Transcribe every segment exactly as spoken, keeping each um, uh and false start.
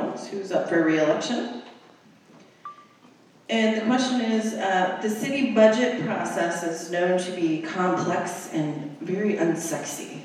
Reynolds, who's up for re-election. And the question is, uh, the city budget process is known to be complex and very unsexy.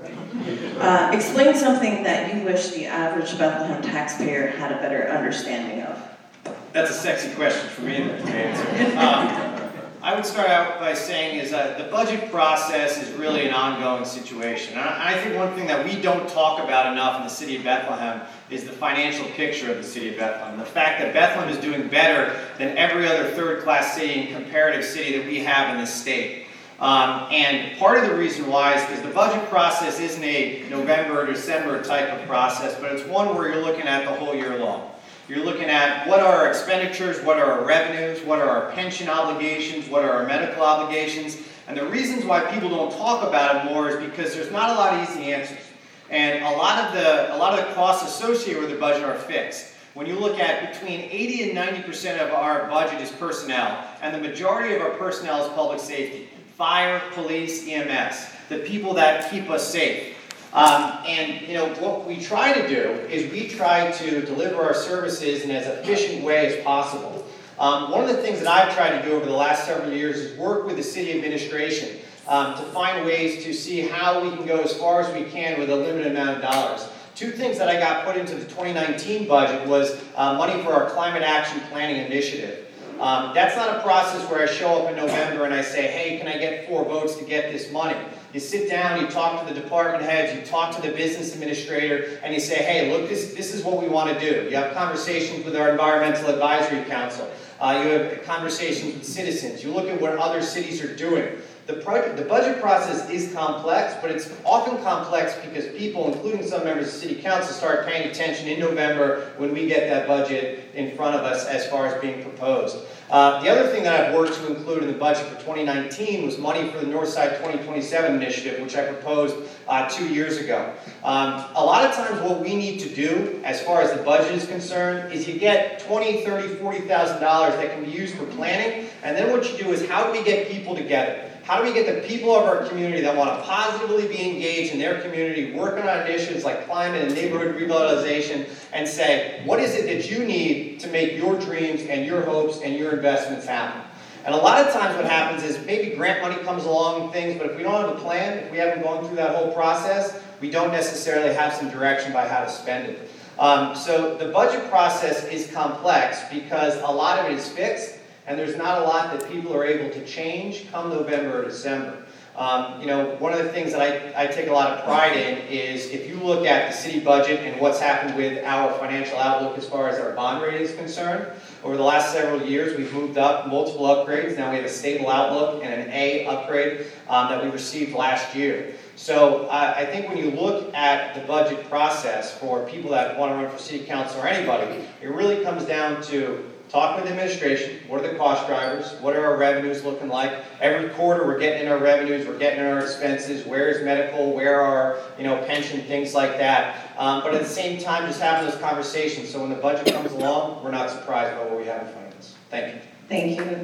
Uh, explain something that you wish the average Bethlehem taxpayer had a better understanding of. That's a sexy question for me to answer. Um, I would start out by saying is that the budget process is really an ongoing situation. And I think one thing that we don't talk about enough in the city of Bethlehem is the financial picture of the city of Bethlehem. The fact that Bethlehem is doing better than every other third-class city and comparative city that we have in this state. Um, and part of the reason why is because the budget process isn't a November or December type of process, but it's one where you're looking at the whole year long. You're looking at what are our expenditures, what are our revenues, what are our pension obligations, what are our medical obligations. And the reasons why people don't talk about it more is because there's not a lot of easy answers. And a lot of the, a lot of the costs associated with the budget are fixed. When you look at between eighty and ninety percent of our budget is personnel, and the majority of our personnel is public safety. Fire, police, E M S, the people that keep us safe. Um, and you know what we try to do is we try to deliver our services in as efficient way as possible. Um, one of the things that I've tried to do over the last several years is work with the city administration um, to find ways to see how we can go as far as we can with a limited amount of dollars. Two things that I got put into the twenty nineteen budget was uh, money for our climate action planning initiative. Um, that's not a process where I show up in November and I say, hey, can I get four votes to get this money? You sit down, you talk to the department heads, you talk to the business administrator, and you say, hey, look, this, this is what we want to do. You have conversations with our Environmental Advisory Council. Uh, you have conversations with citizens. You look at what other cities are doing. The, project, the budget process is complex, but it's often complex because people, including some members of the City Council, start paying attention in November when we get that budget in front of us as far as being proposed. Uh, the other thing that I've worked to include in the budget for twenty nineteen was money for the Northside twenty twenty-seven initiative, which I proposed uh, two years ago. Um, a lot of times what we need to do, as far as the budget is concerned, is you get twenty, thirty, forty thousand dollars that can be used for planning, and then what you do is how do we get people together? How do we get the people of our community that want to positively be engaged in their community, working on initiatives like climate and neighborhood revitalization, and say, what is it that you need to make your dreams and your hopes and your investments happen? And a lot of times what happens is maybe grant money comes along and things, but if we don't have a plan, if we haven't gone through that whole process, we don't necessarily have some direction by how to spend it. Um, so the budget process is complex because a lot of it is fixed, and there's not a lot that people are able to change come November or December. Um, you know, one of the things that I, I take a lot of pride in is if you look at the city budget and what's happened with our financial outlook as far as our bond rating is concerned, over the last several years we've moved up multiple upgrades. Now we have a stable outlook and an A upgrade um, that we received last year. So uh, I think when you look at the budget process for people that want to run for city council or anybody, it really comes down to talking with the administration. What are the cost drivers? What are our revenues looking like? Every quarter we're getting in our revenues, we're getting in our expenses. Where is medical? Where are, you know, pension, things like that. Um, but at the same time, just having those conversations so when the budget comes along, we're not surprised by what we have in front of us. Thank you. Thank you.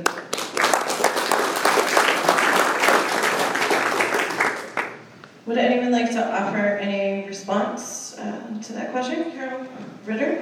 Would anyone like to offer any response uh, to that question? Carol Ritter?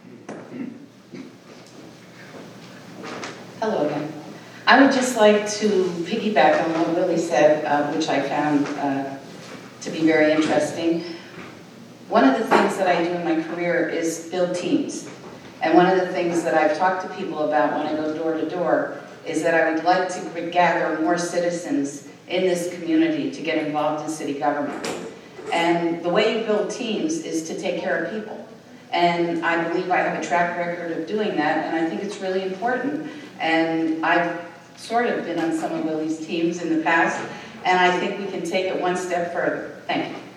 Hello again. I would just like to piggyback on what Willie said, uh, which I found uh, to be very interesting. One of the things that I do in my career is build teams. And one of the things that I've talked to people about when I go door to door is that I would like to gather more citizens in this community to get involved in city government. And the way you build teams is to take care of people. And I believe I have a track record of doing that, and I think it's really important. And I've sort of been on some of Willie's teams in the past, and I think we can take it one step further. Thank you.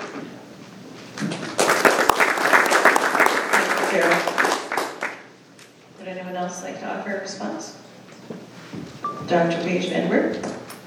Thank you, Carol. Would anyone else like to offer a response? Doctor Paige Edward.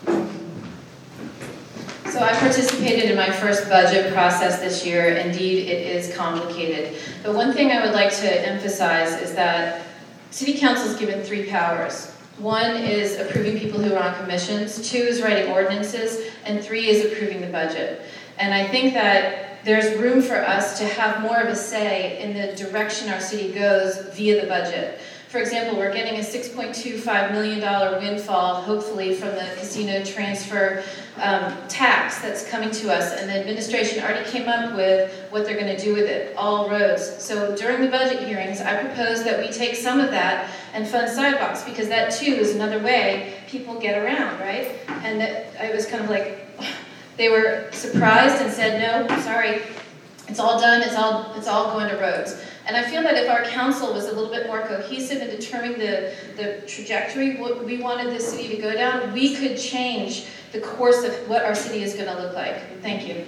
So I participated in my first budget process this year. Indeed, it is complicated. But one thing I would like to emphasize is that City Council is given three powers. One is approving people who are on commissions, two is writing ordinances, and three is approving the budget. And I think that there's room for us to have more of a say in the direction our city goes via the budget. For example, we're getting a six point two five million dollars windfall, hopefully, from the casino transfer um, tax that's coming to us, and the administration already came up with what they're going to do with it, all roads. So during the budget hearings, I propose that we take some of that and fund sidewalks, because that too is another way people get around, right? And that I was kind of like, they were surprised and said, no, sorry, it's all done, it's all, it's all going to roads. And I feel that if our council was a little bit more cohesive in determining the, the trajectory what we wanted the city to go down, we could change the course of what our city is going to look like. Thank you.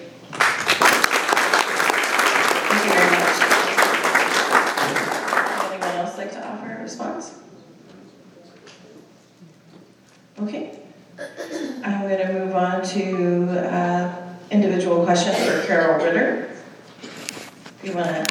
Thank you very much. Would anyone else like to offer a response? Okay. I'm going to move on to uh, individual questions for Carol Ritter. You want to